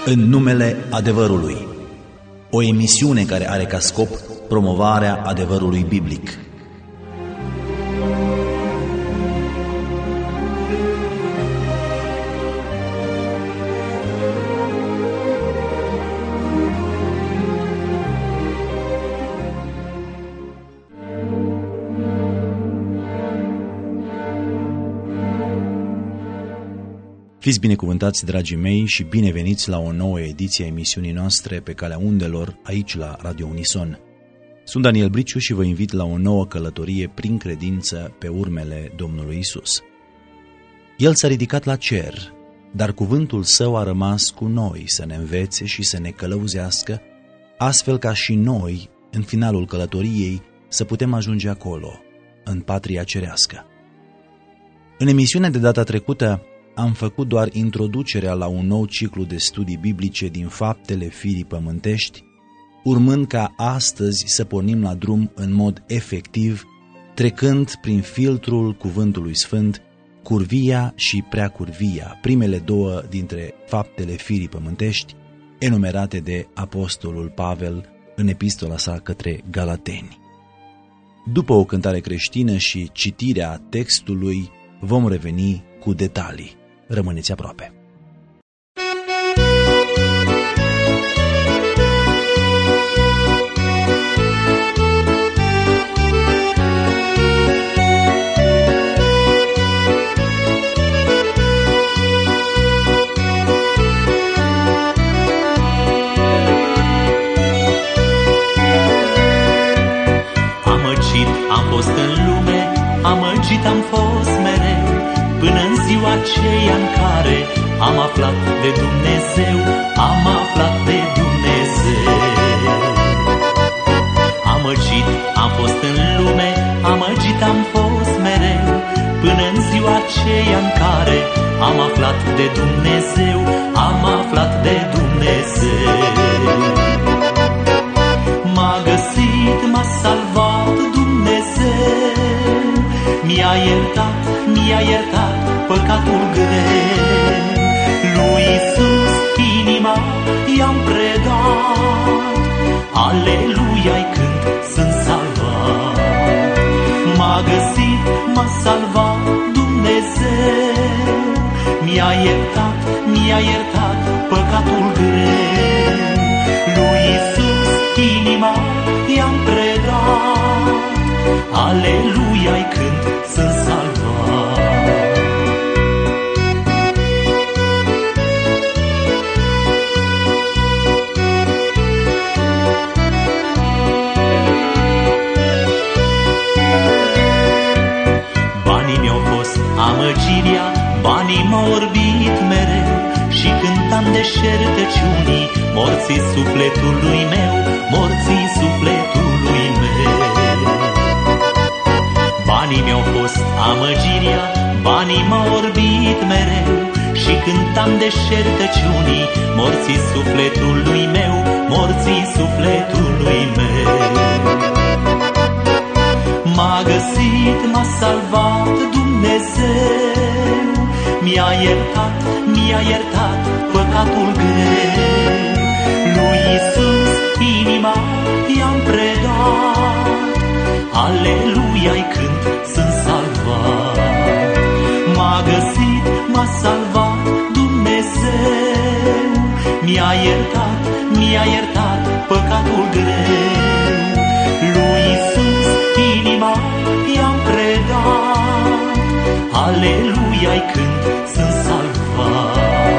În numele adevărului. O emisiune care are ca scop promovarea adevărului biblic. Fiți binecuvântați, dragii mei, și bineveniți la o nouă ediție a emisiunii noastre Pe Calea Undelor, aici la Radio Unison. Sunt Daniel Briciu și vă invit la o nouă călătorie prin credință pe urmele Domnului Isus. El s-a ridicat la cer, dar cuvântul său a rămas cu noi să ne învețe și să ne călăuzească, astfel ca și noi, în finalul călătoriei, să putem ajunge acolo, în patria cerească. În emisiunea de data trecută, am făcut doar introducerea la un nou ciclu de studii biblice din faptele firii pământești, urmând ca astăzi să pornim la drum în mod efectiv, trecând prin filtrul Cuvântului Sfânt, curvia și preacurvia, primele două dintre faptele firii pământești, enumerate de Apostolul Pavel în epistola sa către Galateni. După o cântare creștină și citirea textului, vom reveni cu detalii. Rămâneți aproape. Amăgit am fost în lume, amăgit am fost mereu, până în ziua aceea în care am aflat de Dumnezeu, am aflat de Dumnezeu. Amăgit am fost în lume, amăgit am fost mereu, până în ziua aceea în care am aflat de Dumnezeu, am aflat de Dumnezeu. M-a găsit, m-a salvat Dumnezeu, mi-a iertat păcatul greu. Lui Iisus inima i-am predat, aleluia-i cânt, sunt salvat. M-a găsit, m-a salvat Dumnezeu, mi-a iertat păcatul greu. Lui Iisus inima i-am predat, aleluia-i cânt, sunt salvat. Banii mi-au fost amăgirea, banii m-au orbit mereu, și cântam deșertăciunii, morții sufletului meu, morții sufletului meu. Banii mi-au fost amăgirea, banii m-au orbit mereu, și cântam deșertăciunii, morții sufletului meu, morții sufletului meu. M-a găsit, m-a salvat Dumnezeu, mi-a iertat păcatul greu. Lui Iisus inima i-am predat, aleluia-i cânt, sunt salvat. M-a găsit, m-a salvat Dumnezeu, mi-a iertat păcatul greu. Lui Iisus inima i-am predat, aleluia-i cânt, sunt salvat.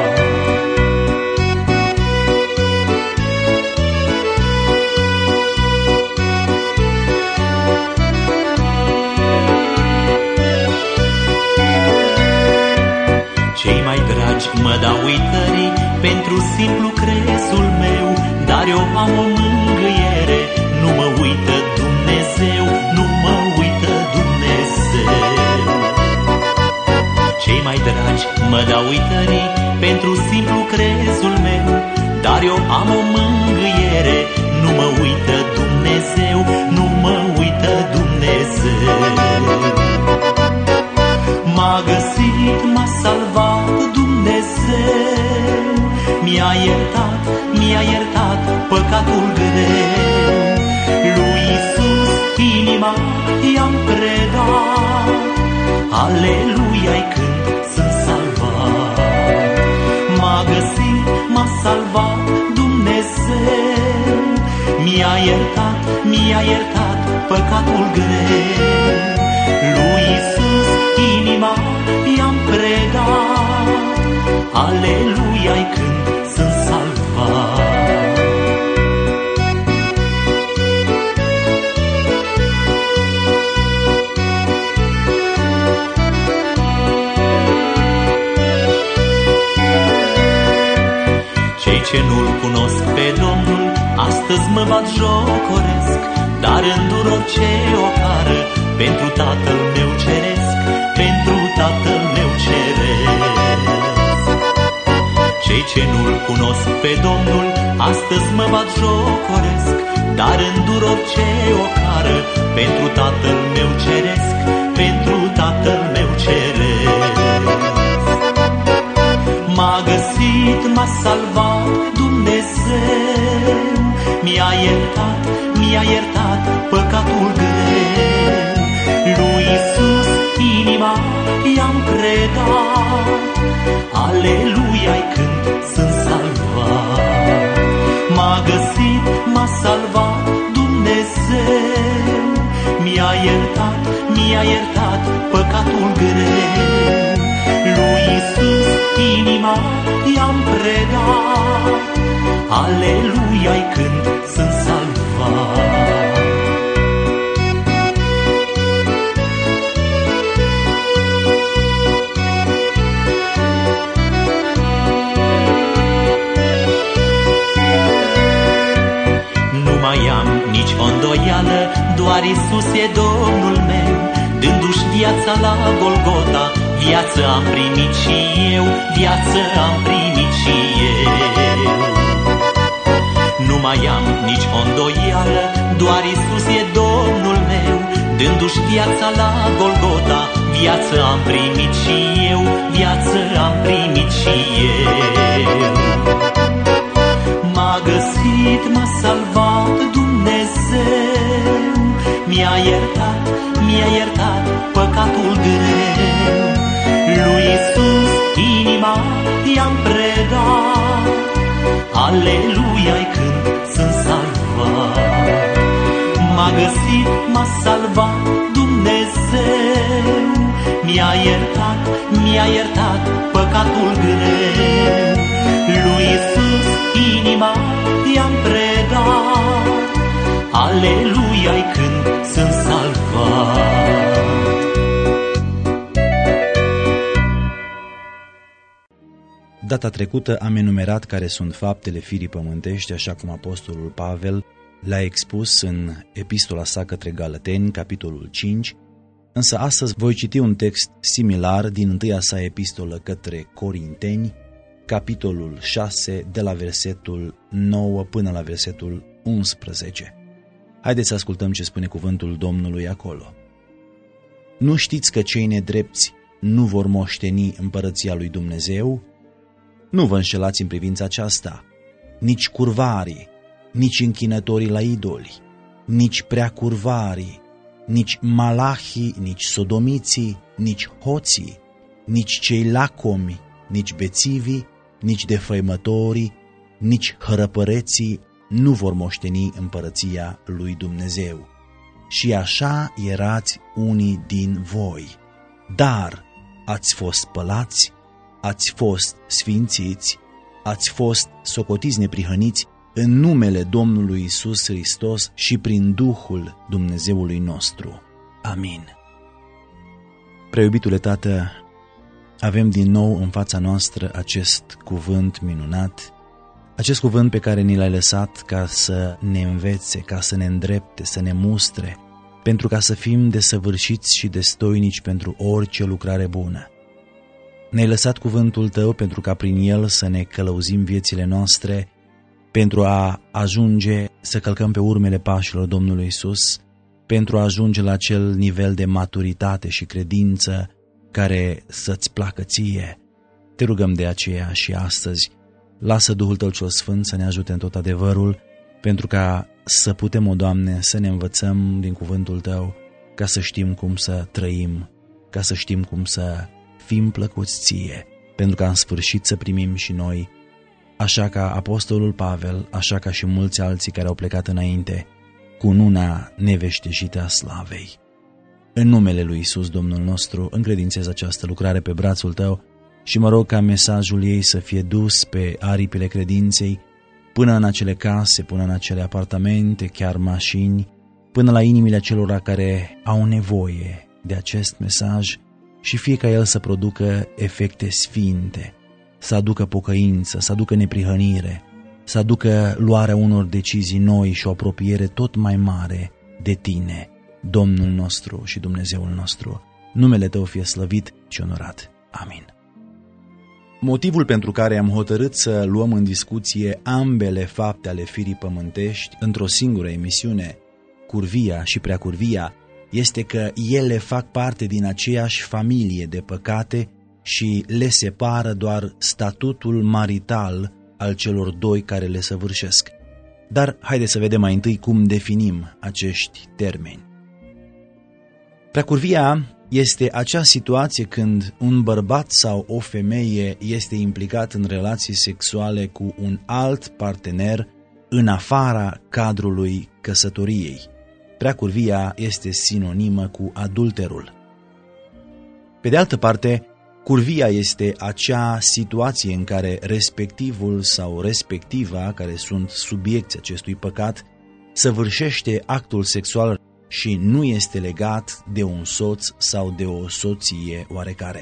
Cei mai dragi mă dau uitării pentru simplu cresul meu, dar eu am o mângâiere, nu mă uită Dumnezeu, nu mă uită Dumnezeu. Cei mai dragi mă dau uitării pentru simplu crezul meu, dar eu am o mângâiere, nu mă uită Dumnezeu, nu mă uită Dumnezeu. M-a găsit, m-a salvat Dumnezeu, mi-a iertat păcatul greu. Lui Iisus inima i-am predat, aleluia-i când sunt salvat. M-a găsit, m-a salvat Dumnezeu, mi-a iertat păcatul greu. Lui Iisus inima i-am predat, aleluia-i când sunt salvat. Cei ce nu-L cunosc pe Domnul astăzi mă batjocoresc, dar îndur orice ocară pentru Tatăl meu ceresc, pentru Tatăl meu ceresc. Cei ce nu-L cunosc pe Domnul astăzi mă batjocoresc, dar îndur orice ocară pentru Tatăl meu ceresc, pentru Tatăl meu ceresc. M-a găsit, m-a salvat Dumnezeu, mi-a iertat păcatul greu. Lui Iisus inima i-am predat, aleluia-i când sunt salvat. M-a găsit, m-a salvat Dumnezeu, mi-a iertat păcatul greu. Lui Iisus inima i-am predat, aleluia-i când sunt salvat. Nu mai am nici o îndoială, doar Iisus e Domnul meu, dându-și viața la Golgota, viață am primit și eu, viață am primit și eu. Nu mai am nici o îndoială, doar Iisus e Domnul meu, dându-și viața la Golgota, viață am primit și eu, viață am primit și eu. M-a găsit, m-a salvat Dumnezeu, mi-a iertat păcatul greu. Lui Iisus inima i-am predat, aleluia-i când sunt salvat. M-a găsit, m-a salvat Dumnezeu, mi-a iertat păcatul greu. Lui Iisus inima i-am predat, aleluia-i când sunt salvat. Data trecută am enumerat care sunt faptele firii pământești, așa cum apostolul Pavel le-a expus în epistola sa către Galateni, capitolul 5, însă astăzi voi citi un text similar din întâia sa epistolă către Corinteni, capitolul 6, de la versetul 9 până la versetul 11. Haideți să ascultăm ce spune cuvântul Domnului acolo. Nu știți că cei nedrepți nu vor moșteni împărăția lui Dumnezeu? Nu vă înșelați în privința aceasta, nici curvarii, nici închinătorii la idoli, nici preacurvarii, nici malahii, nici sodomiții, nici hoții, nici cei lacomi, nici bețivii, nici defăimătorii, nici hărăpăreții nu vor moșteni împărăția lui Dumnezeu. Și așa erați unii din voi, dar ați fost spălați, ați fost sfințiți, ați fost socotiți neprihăniți în numele Domnului Iisus Hristos și prin Duhul Dumnezeului nostru. Amin. Preiubitule Tată, avem din nou în fața noastră acest cuvânt minunat, acest cuvânt pe care ni l-ai lăsat ca să ne învețe, ca să ne îndrepte, să ne mustre, pentru ca să fim desăvârșiți și destoinici pentru orice lucrare bună. Ne-ai lăsat cuvântul Tău pentru ca prin el să ne călăuzim viețile noastre, pentru a ajunge să călcăm pe urmele pașilor Domnului Iisus, pentru a ajunge la acel nivel de maturitate și credință care să-ți placă ție. Te rugăm de aceea și astăzi, lasă Duhul Tău cel Sfânt să ne ajute în tot adevărul pentru ca să putem, o Doamne, să ne învățăm din cuvântul Tău, ca să știm cum să trăim, ca să știm cum să fim plăcuți Ție, pentru ca în sfârșit să primim și noi, așa ca Apostolul Pavel, așa ca și mulți alții care au plecat înainte, cununa neveștejită a slavei. În numele lui Iisus, Domnul nostru, încredințez această lucrare pe brațul Tău și mă rog ca mesajul ei să fie dus pe aripile credinței, până în acele case, până în acele apartamente, chiar mașini, până la inimile acelora care au nevoie de acest mesaj și fie ca el să producă efecte sfinte, să aducă pocăință, să aducă neprihănire, să aducă luarea unor decizii noi și o apropiere tot mai mare de Tine, Domnul nostru și Dumnezeul nostru. Numele Tău fie slăvit și onorat. Amin. Motivul pentru care am hotărât să luăm în discuție ambele fapte ale firii pământești într-o singură emisiune, curvia și preacurvia, este că ele fac parte din aceeași familie de păcate și le separă doar statutul marital al celor doi care le săvârșesc. Dar haideți să vedem mai întâi cum definim acești termeni. Preacurvia este acea situație când un bărbat sau o femeie este implicat în relații sexuale cu un alt partener în afara cadrului căsătoriei. Preacurvia este sinonimă cu adulterul. Pe de altă parte, curvia este acea situație în care respectivul sau respectiva, care sunt subiecți acestui păcat, săvârșește actul sexual și nu este legat de un soț sau de o soție oarecare.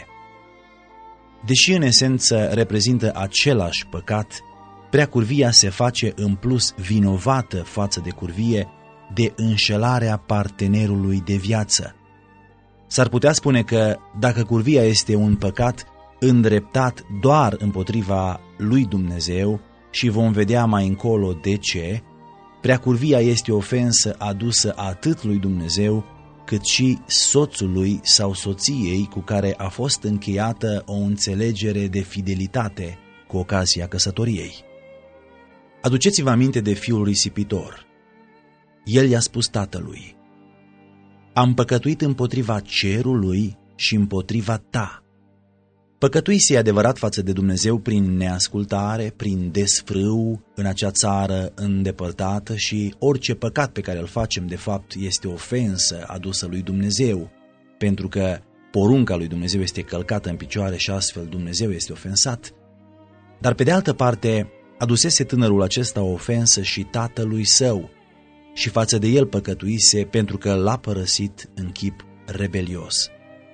Deși în esență reprezintă același păcat, preacurvia se face în plus vinovată față de curvie de înșelarea partenerului de viață. S-ar putea spune că dacă curvia este un păcat îndreptat doar împotriva lui Dumnezeu, și vom vedea mai încolo de ce, preacurvia este o ofensă adusă atât lui Dumnezeu, cât și soțului sau soției cu care a fost încheiată o înțelegere de fidelitate cu ocazia căsătoriei. Aduceți-vă aminte de fiul risipitor. El i-a spus tatălui: am păcătuit împotriva cerului și împotriva ta. Păcătuise adevărat față de Dumnezeu prin neascultare, prin desfrâu în acea țară îndepărtată și orice păcat pe care îl facem de fapt este ofensă adusă lui Dumnezeu, pentru că porunca lui Dumnezeu este călcată în picioare și astfel Dumnezeu este ofensat. Dar pe de altă parte adusese tânărul acesta o ofensă și tatălui său și față de el păcătuise pentru că l-a părăsit în chip rebelios.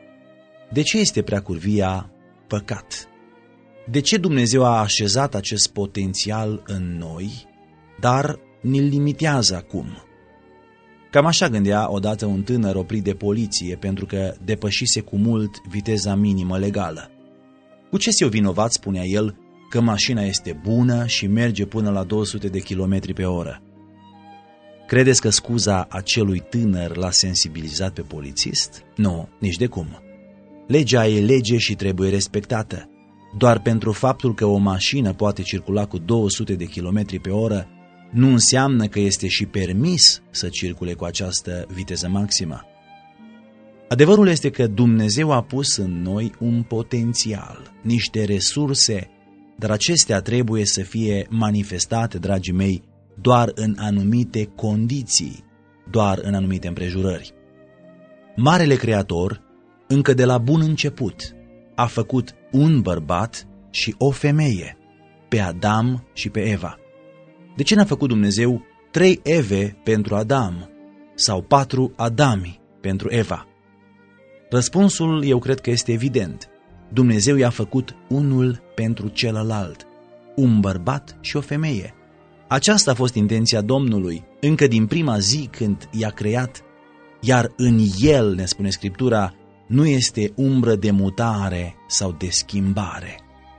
De ce este preacurvia păcat? De ce Dumnezeu a așezat acest potențial în noi, dar ne-l limitează acum? Cam așa gândea odată un tânăr oprit de poliție pentru că depășise cu mult viteza minimă legală. Cu ce s-o vinovat, spunea el, că mașina este bună și merge până la 200 de km pe oră? Credeți că scuza acelui tânăr l-a sensibilizat pe polițist? Nu, nici de cum. Legea e lege și trebuie respectată. Doar pentru faptul că o mașină poate circula cu 200 de km pe oră, nu înseamnă că este și permis să circule cu această viteză maximă. Adevărul este că Dumnezeu a pus în noi un potențial, niște resurse, dar acestea trebuie să fie manifestate, dragii mei, doar în anumite condiții, doar în anumite împrejurări. Marele Creator, încă de la bun început, a făcut un bărbat și o femeie, pe Adam și pe Eva. De ce n-a făcut Dumnezeu 3 Eve pentru Adam sau 4 Adami pentru Eva? Răspunsul eu cred că este evident. Dumnezeu i-a făcut unul pentru celălalt, un bărbat și o femeie. Aceasta a fost intenția Domnului, încă din prima zi când i-a creat, iar în el, ne spune Scriptura, nu este umbră de mutare sau de schimbare.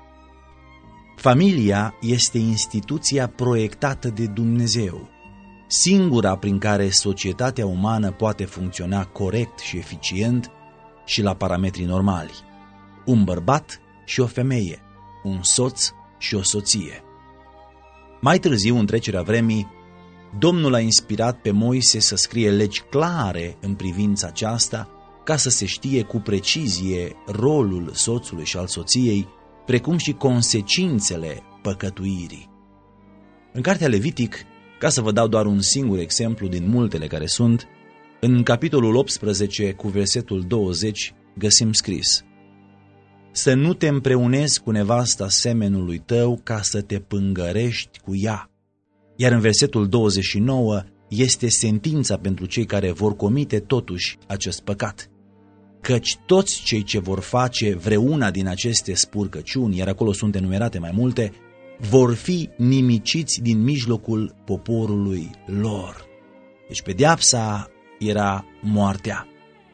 Familia este instituția proiectată de Dumnezeu, singura prin care societatea umană poate funcționa corect și eficient și la parametrii normali. Un bărbat și o femeie, un soț și o soție. Mai târziu, în trecerea vremii, Domnul a inspirat pe Moise să scrie legi clare în privința aceasta, ca să se știe cu precizie rolul soțului și al soției, precum și consecințele păcătuirii. În cartea Levitic, ca să vă dau doar un singur exemplu din multele care sunt, în capitolul 18 cu versetul 20 găsim scris: să nu te împreunezi cu nevasta semenului tău ca să te pângărești cu ea. Iar în versetul 29 este sentința pentru cei care vor comite totuși acest păcat. Căci toți cei ce vor face vreuna din aceste spurcăciuni, iar acolo sunt enumerate mai multe, vor fi nimiciți din mijlocul poporului lor. Deci pedeapsa era moartea.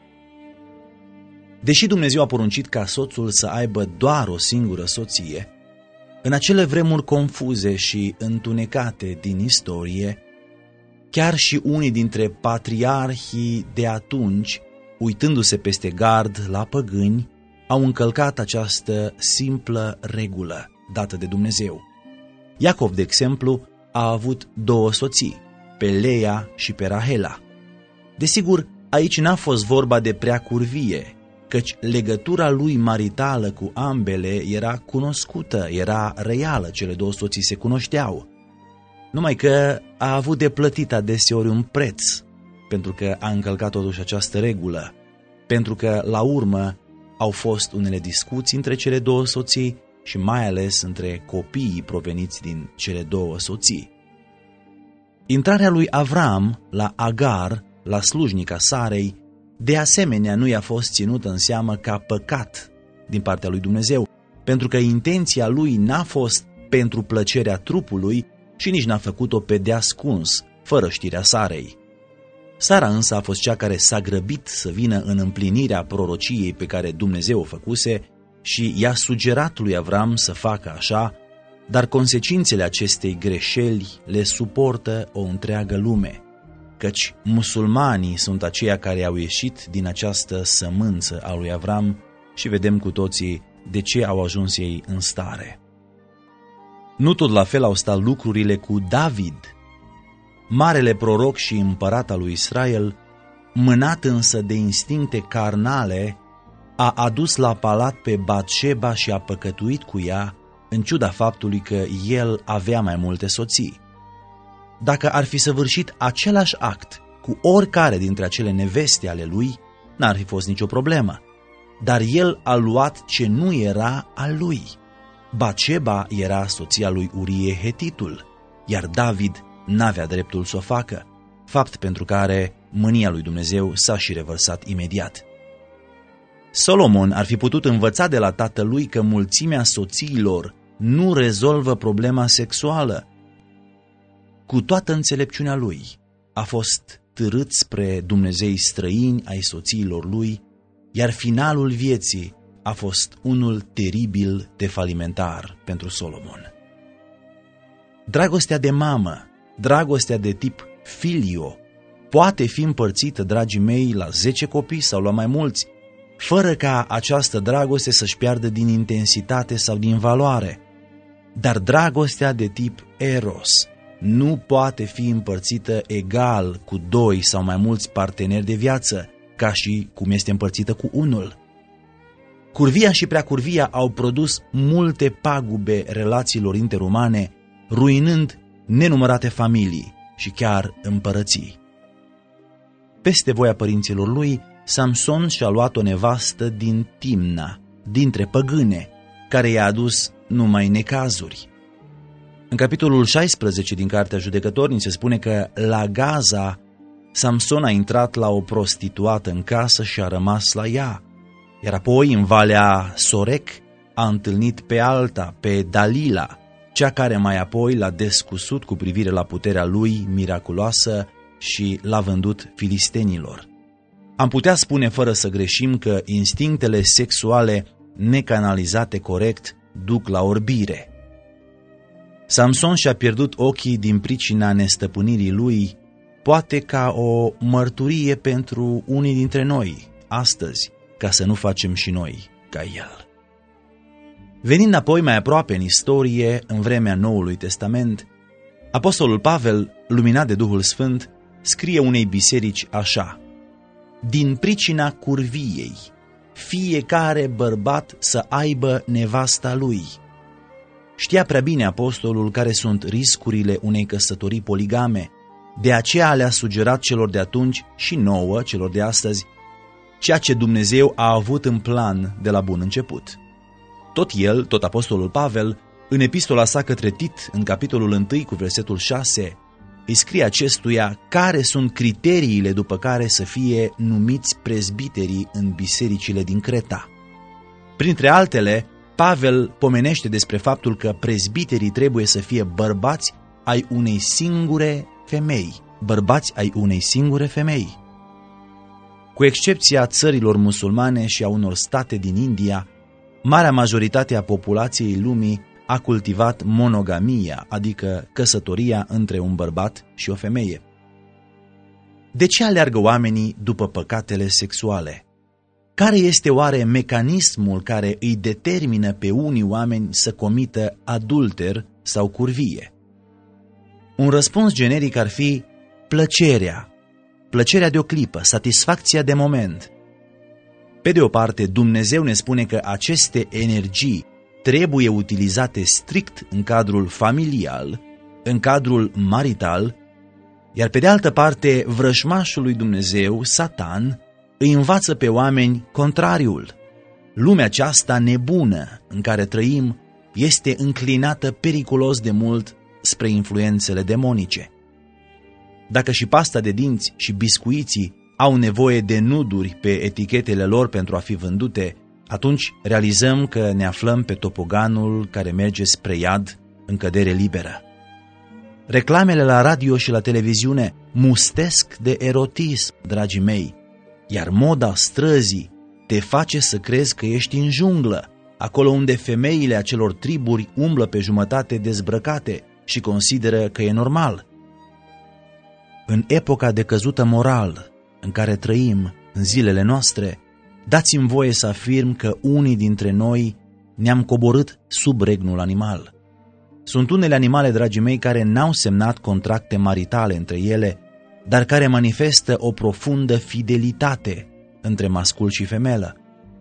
Deși Dumnezeu a poruncit ca soțul să aibă doar o singură soție, în acele vremuri confuze și întunecate din istorie, chiar și unii dintre patriarhii de atunci, uitându-se peste gard la păgâni, au încălcat această simplă regulă dată de Dumnezeu. Iacov, de exemplu, a avut 2 soții, pe Leia și pe Rahela. Desigur, aici n-a fost vorba de prea curvie, căci legătura lui maritală cu ambele era cunoscută, era reală, cele 2 soții se cunoșteau. Numai că a avut de plătit adeseori un preț, pentru că a încălcat totuși această regulă, pentru că la urmă au fost unele discuții între cele 2 soții și mai ales între copiii proveniți din cele 2 soții. Intrarea lui Avram la Agar, la slujnica Sarei, de asemenea nu i-a fost ținută în seamă ca păcat din partea lui Dumnezeu, pentru că intenția lui n-a fost pentru plăcerea trupului și nici n-a făcut-o pe deascuns, fără știrea Sarei. Sara însă a fost cea care s-a grăbit să vină în împlinirea prorociei pe care Dumnezeu o făcuse și i-a sugerat lui Avram să facă așa, dar consecințele acestei greșeli le suportă o întreagă lume, căci musulmanii sunt aceia care au ieșit din această sămânță a lui Avram și vedem cu toții de ce au ajuns ei în stare. Nu tot la fel au stat lucrurile cu David, marele proroc și împărat al lui Israel, mânat însă de instincte carnale, a adus la palat pe Batșeba și a păcătuit cu ea, în ciuda faptului că el avea mai multe soții. Dacă ar fi săvârșit același act cu oricare dintre acele neveste ale lui, n-ar fi fost nicio problemă. Dar el a luat ce nu era al lui. Batșeba era soția lui Urie Hetitul, iar David n-avea dreptul să o facă, fapt pentru care mânia lui Dumnezeu s-a și revărsat imediat. Solomon ar fi putut învăța de la tatălui că mulțimea soțiilor nu rezolvă problema sexuală. Cu toată înțelepciunea lui, a fost târât spre Dumnezei străini ai soțiilor lui, iar finalul vieții a fost unul teribil de falimentar pentru Solomon. Dragostea de mamă, dragostea de tip filio, poate fi împărțită, dragii mei, la 10 copii sau la mai mulți, fără ca această dragoste să-și piardă din intensitate sau din valoare. Dar dragostea de tip eros nu poate fi împărțită egal cu 2 sau mai mulți parteneri de viață, ca și cum este împărțită cu unul. Curvia și preacurvia au produs multe pagube relațiilor interumane, ruinând nenumărate familii și chiar împărății. Peste voia părinților lui, Samson și-a luat o nevastă din Timna, dintre păgâne, care i-a adus numai necazuri. În capitolul 16 din Cartea Judecători se spune că la Gaza Samson a intrat la o prostituată în casă și a rămas la ea, iar apoi în Valea Sorec a întâlnit pe alta, pe Dalila, cea care mai apoi l-a descusut cu privire la puterea lui miraculoasă și l-a vândut filistenilor. Am putea spune fără să greșim că instinctele sexuale necanalizate corect duc la orbire. Samson și-a pierdut ochii din pricina nestăpânirii lui, poate ca o mărturie pentru unii dintre noi, astăzi, ca să nu facem și noi ca el. Venind apoi mai aproape în istorie, în vremea Noului Testament, Apostolul Pavel, luminat de Duhul Sfânt, scrie unei biserici așa: din pricina curviei, fiecare bărbat să aibă nevasta lui. Știa prea bine apostolul care sunt riscurile unei căsătorii poligame, de aceea le-a sugerat celor de atunci și nouă, celor de astăzi, ceea ce Dumnezeu a avut în plan de la bun început. Tot apostolul Pavel, în epistola sa către Tit, în capitolul 1 cu versetul 6, îi scrie acestuia care sunt criteriile după care să fie numiți prezbiterii în bisericile din Creta. Printre altele, Pavel pomenește despre faptul că prezbiterii trebuie să fie bărbați ai unei singure femei. Cu excepția țărilor musulmane și a unor state din India, marea majoritate a populației lumii a cultivat monogamia, adică căsătoria între un bărbat și o femeie. De ce aleargă oamenii după păcatele sexuale? Care este oare mecanismul care îi determină pe unii oameni să comită adulter sau curvie? Un răspuns generic ar fi plăcerea de o clipă, satisfacția de moment. Pe de o parte, Dumnezeu ne spune că aceste energii trebuie utilizate strict în cadrul familial, în cadrul marital, iar pe de altă parte, vrăjmașul lui Dumnezeu, Satan, îi învață pe oameni contrariul. Lumea aceasta nebună în care trăim este înclinată periculos de mult spre influențele demonice. Dacă și pasta de dinți și biscuiții au nevoie de nuduri pe etichetele lor pentru a fi vândute, atunci realizăm că ne aflăm pe topoganul care merge spre iad în cădere liberă. Reclamele la radio și la televiziune mustesc de erotism, dragii mei, iar moda străzii te face să crezi că ești în junglă, acolo unde femeile acelor triburi umblă pe jumătate dezbrăcate și consideră că e normal. În epoca decăzută moral în care trăim în zilele noastre, dați-mi voie să afirm că unii dintre noi ne-am coborât sub regnul animal. Sunt unele animale, dragii mei, care n-au semnat contracte maritale între ele, dar care manifestă o profundă fidelitate între mascul și femelă.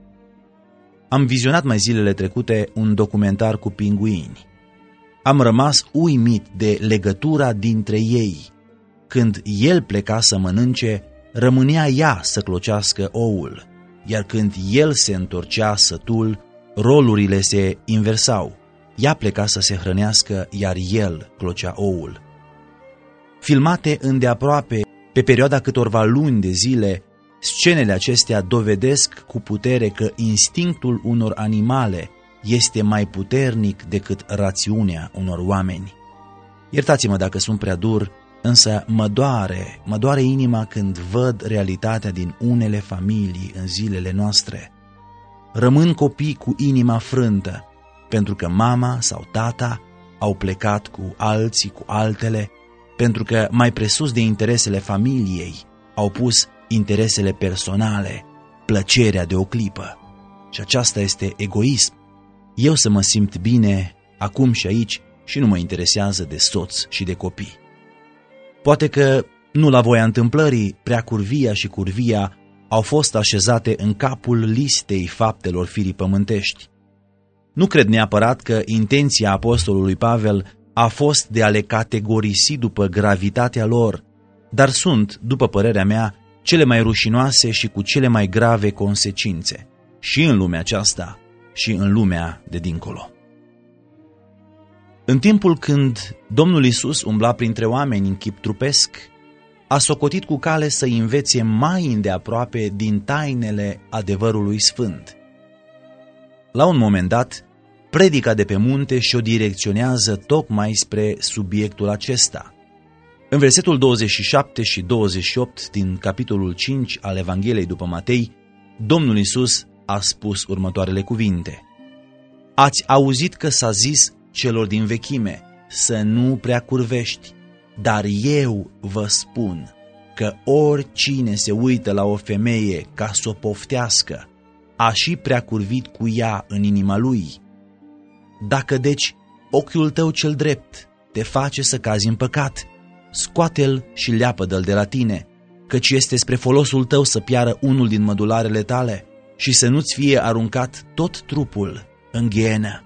Am vizionat mai zilele trecute un documentar cu pinguini. Am rămas uimit de legătura dintre ei. Când el pleca să mănânce, rămânea ea să clocească oul, iar când el se întorcea sătul, rolurile se inversau. Ea pleca să se hrănească, iar el clocea oul. Filmate îndeaproape, pe perioada câtorva luni de zile, scenele acestea dovedesc cu putere că instinctul unor animale este mai puternic decât rațiunea unor oameni. Iertați-mă dacă sunt prea dur, însă mă doare inima când văd realitatea din unele familii în zilele noastre. Rămân copii cu inima frântă, pentru că mama sau tata au plecat cu alții, cu altele, pentru că mai presus de interesele familiei au pus interesele personale, plăcerea de o clipă. Și aceasta este egoism. Eu să mă simt bine acum și aici și nu mă interesează de soț și de copii. Poate că, nu la voia întâmplării, preacurvia și curvia au fost așezate în capul listei faptelor firii pământești. Nu cred neapărat că intenția apostolului Pavel a fost de a le categorisi după gravitatea lor, dar sunt, după părerea mea, cele mai rușinoase și cu cele mai grave consecințe, și în lumea aceasta, și în lumea de dincolo. În timpul când Domnul Iisus umbla printre oameni în chip trupesc, a socotit cu cale să învețe mai îndeaproape din tainele adevărului sfânt. La un moment dat, predica de pe munte și-o direcționează tocmai spre subiectul acesta. În versetul 27 și 28 din capitolul 5 al Evangheliei după Matei, Domnul Iisus a spus următoarele cuvinte: Ați auzit că s-a zis celor din vechime să nu prea curvești, dar eu vă spun că oricine se uită la o femeie ca să o poftească, a și prea curvit cu ea în inima lui. Dacă deci ochiul tău cel drept te face să cazi în păcat. Scoate-l și leapă-dă-l de la tine, căci este spre folosul tău să piară unul din mădularele tale și să nu-ți fie aruncat tot trupul în ghienă.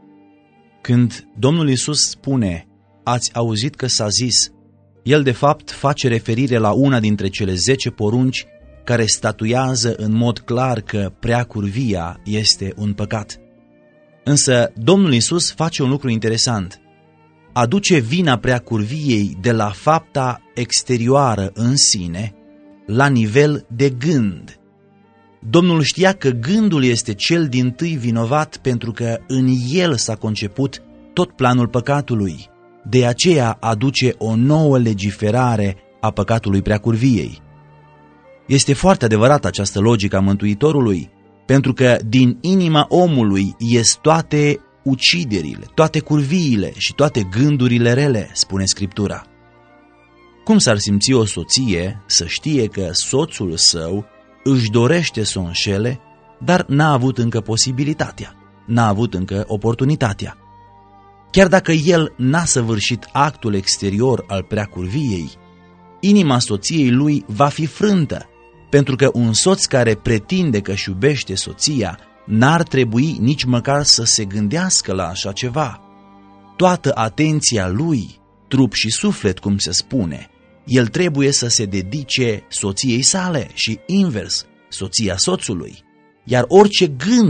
Când Domnul Iisus spune, ați auzit că s-a zis, el de fapt face referire la una dintre cele 10 porunci care statuiază în mod clar că preacurvia este un păcat. Însă Domnul Iisus face un lucru interesant. Aduce vina preacurviei de la fapta exterioară în sine la nivel de gând. Domnul știa că gândul este cel dintâi vinovat pentru că în el s-a conceput tot planul păcatului. De aceea aduce o nouă legiferare a păcatului preacurviei. Este foarte adevărată această logică a Mântuitorului, pentru că din inima omului ies toate uciderile, toate curviile și toate gândurile rele, spune Scriptura. Cum s-ar simți o soție să știe că soțul său își dorește să o înșele, dar n-a avut încă posibilitatea, n-a avut încă oportunitatea? Chiar dacă el n-a săvârșit actul exterior al preacurviei, inima soției lui va fi frântă, pentru că un soț care pretinde că își iubește soția n-ar trebui nici măcar să se gândească la așa ceva. Toată atenția lui, trup și suflet, cum se spune, el trebuie să se dedice soției sale și invers, soția soțului. Iar orice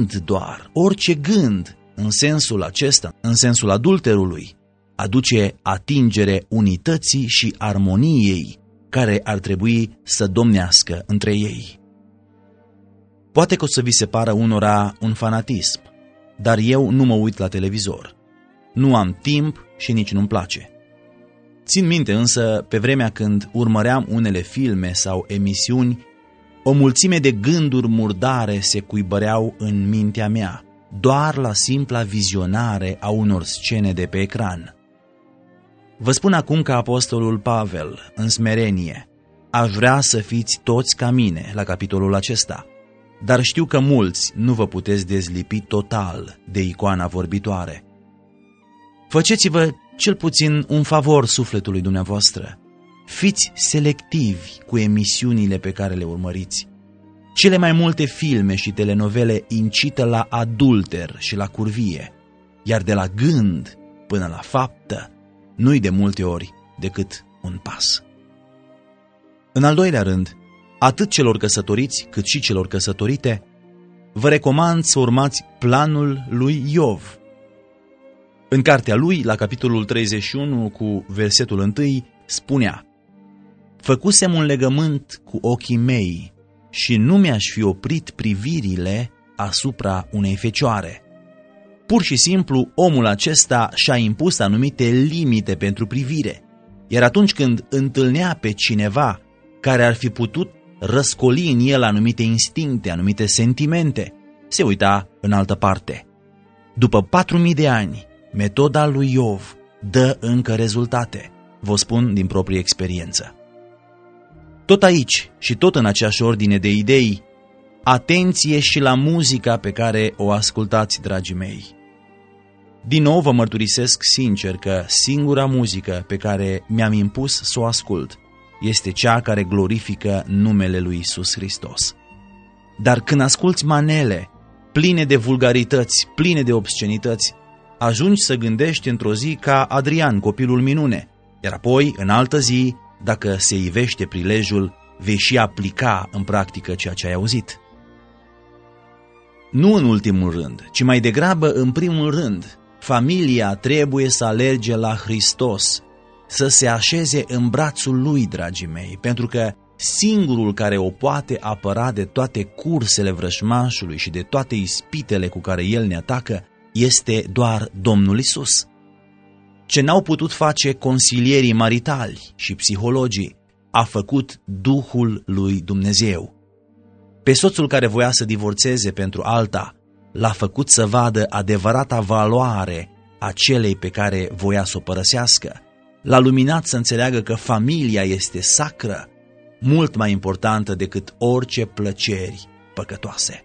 gând, în sensul acesta, în sensul adulterului, aduce atingere unității și armoniei care ar trebui să domnească între ei. Poate că o să vi se pară unora un fanatism, dar eu nu mă uit la televizor. Nu am timp și nici nu-mi place. Țin minte însă, pe vremea când urmăream unele filme sau emisiuni, o mulțime de gânduri murdare se cuibăreau în mintea mea, doar la simpla vizionare a unor scene de pe ecran. Vă spun acum ca apostolul Pavel, în smerenie, aș vrea să fiți toți ca mine la capitolul acesta, dar știu că mulți nu vă puteți dezlipi total de icoana vorbitoare. Faceți-vă cel puțin un favor sufletului dumneavoastră. Fiți selectivi cu emisiunile pe care le urmăriți. Cele mai multe filme și telenovele incită la adulter și la curvie, iar de la gând până la faptă nu-i de multe ori decât un pas. În al doilea rând, atât celor căsătoriți cât și celor căsătorite, vă recomand să urmați planul lui Iov. În cartea lui, la capitolul 31 cu versetul 1, spunea: făcusem un legământ cu ochii mei și nu mi-aș fi oprit privirile asupra unei fecioare. Pur și simplu, omul acesta și-a impus anumite limite pentru privire, iar atunci când întâlnea pe cineva care ar fi putut răscoli în el anumite instincte, anumite sentimente, se uita în altă parte. După 4000 de ani, metoda lui Iov dă încă rezultate, vă spun din proprie experiență. Tot aici și tot în aceeași ordine de idei, atenție și la muzica pe care o ascultați, dragii mei. Din nou vă mărturisesc sincer că singura muzică pe care mi-am impus să o ascult este cea care glorifică numele lui Iisus Hristos. Dar când asculți manele pline de vulgarități, pline de obscenități, ajungi să gândești într-o zi ca Adrian, copilul minune, iar apoi, în altă zi, dacă se ivește prilejul, vei și aplica în practică ceea ce ai auzit. Nu în ultimul rând, ci mai degrabă în primul rând, familia trebuie să alerge la Hristos, să se așeze în brațul lui, dragii mei, pentru că singurul care o poate apăra de toate cursele vrăjmașului și de toate ispitele cu care el ne atacă este doar Domnul Iisus. Ce n-au putut face consilierii maritali și psihologii, a făcut Duhul lui Dumnezeu. Pe soțul care voia să divorțeze pentru alta, l-a făcut să vadă adevărata valoare a celei pe care voia să o părăsească. L-a luminat să înțeleagă că familia este sacră, mult mai importantă decât orice plăceri păcătoase.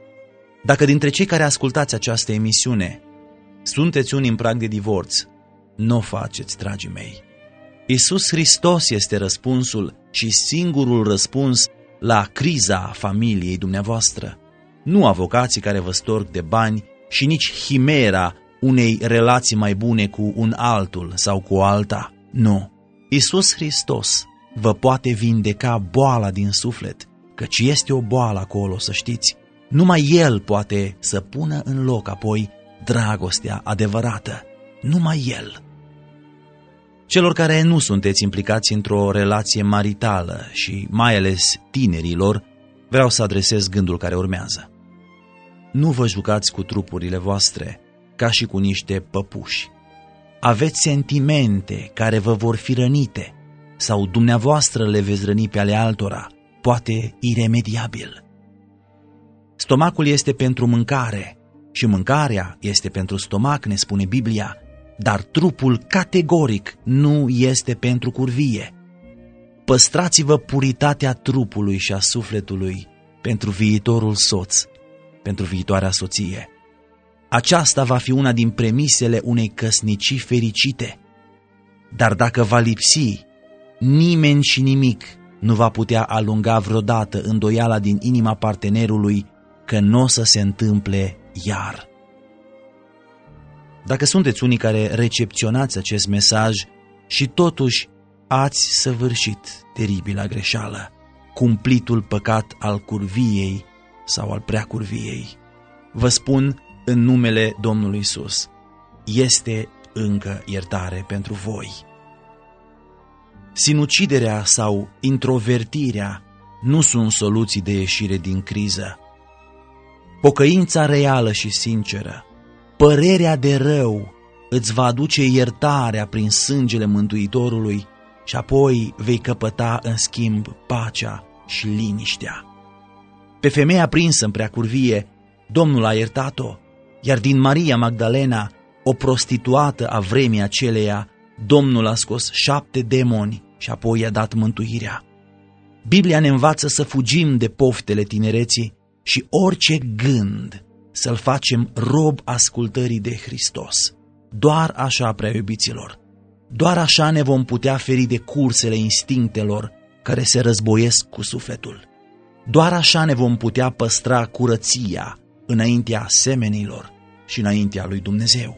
Dacă dintre cei care ascultați această emisiune sunteți unii în prag de divorț, n-o faceți, dragii mei. Iisus Hristos este răspunsul și singurul răspuns la criza familiei dumneavoastră. Nu avocații care vă storc de bani și nici chimera unei relații mai bune cu un altul sau cu alta. Nu. Iisus Hristos vă poate vindeca boala din suflet, căci este o boală acolo, să știți. Numai El poate să pună în loc apoi dragostea adevărată. Numai El. Celor care nu sunteți implicați într-o relație maritală și mai ales tinerilor, vreau să adresez gândul care urmează. Nu vă jucați cu trupurile voastre ca și cu niște păpuși. Aveți sentimente care vă vor fi rănite sau dumneavoastră le veți răni pe ale altora, poate iremediabil. Stomacul este pentru mâncare și mâncarea este pentru stomac, ne spune Biblia, dar trupul categoric nu este pentru curvie. Păstrați-vă puritatea trupului și a sufletului pentru viitorul soț, pentru viitoarea soție. Aceasta va fi una din premisele unei căsnicii fericite. Dar dacă va lipsi, nimeni și nimic nu va putea alunga vreodată îndoiala din inima partenerului că nu o să se întâmple iar. Dacă sunteți unii care recepționați acest mesaj și totuși ați săvârșit teribila greșeală, cumplitul păcat al curviei sau al preacurviei, vă spun în numele Domnului Iisus, este încă iertare pentru voi. Sinuciderea sau introvertirea nu sunt soluții de ieșire din criză. Pocăința reală și sinceră, părerea de rău îți va aduce iertarea prin sângele Mântuitorului și apoi vei căpăta în schimb pacea și liniștea. Pe femeia prinsă în preacurvie, Domnul a iertat-o, iar din Maria Magdalena, o prostituată a vremii aceleia, Domnul a scos 7 demoni și apoi i-a dat mântuirea. Biblia ne învață să fugim de poftele tinereții și orice gând să-l facem rob ascultării de Hristos. Doar așa, prea iubiților, doar așa ne vom putea feri de cursele instinctelor care se războiesc cu sufletul. Doar așa ne vom putea păstra curăția înaintea semenilor și înaintea lui Dumnezeu.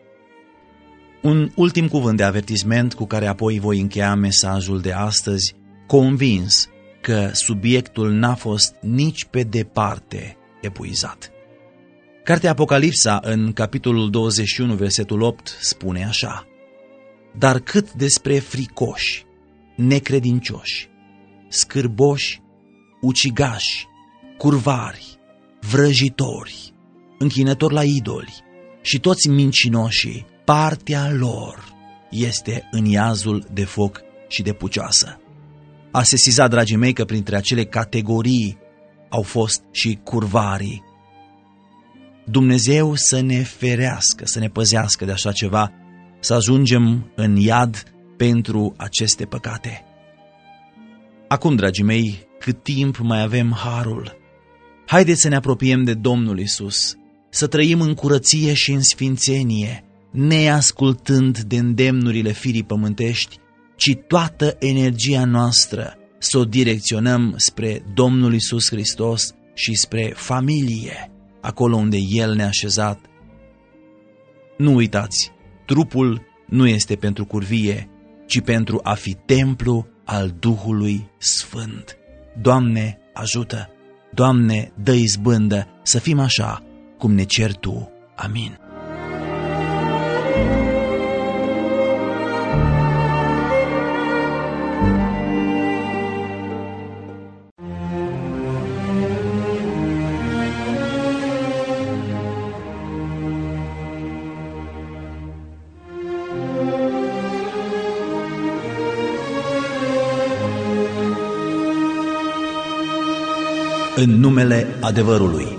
Un ultim cuvânt de avertisment cu care apoi voi încheia mesajul de astăzi, convins că subiectul n-a fost nici pe departe epuizat. Cartea Apocalipsa, în capitolul 21, versetul 8, spune așa: Dar cât despre fricoși, necredincioși, scârboși, ucigași, curvari, vrăjitori, închinători la idoli și toți mincinoșii, partea lor este în iazul de foc și de pucioasă. A sesizat, dragii mei, că printre acele categorii au fost și curvarii. Dumnezeu să ne ferească, să ne păzească de așa ceva, să ajungem în iad pentru aceste păcate. Acum, dragii mei, cât timp mai avem harul, haideți să ne apropiem de Domnul Iisus, să trăim în curăție și în sfințenie, neascultând de îndemnurile firii pământești, ci toată energia noastră să o direcționăm spre Domnul Iisus Hristos și spre familie, acolo unde El ne-a așezat. Nu uitați, trupul nu este pentru curvie, ci pentru a fi templu al Duhului Sfânt. Doamne, ajută! Doamne, dă izbândă să fim așa cum ne ceri Tu. Amin. În numele adevărului.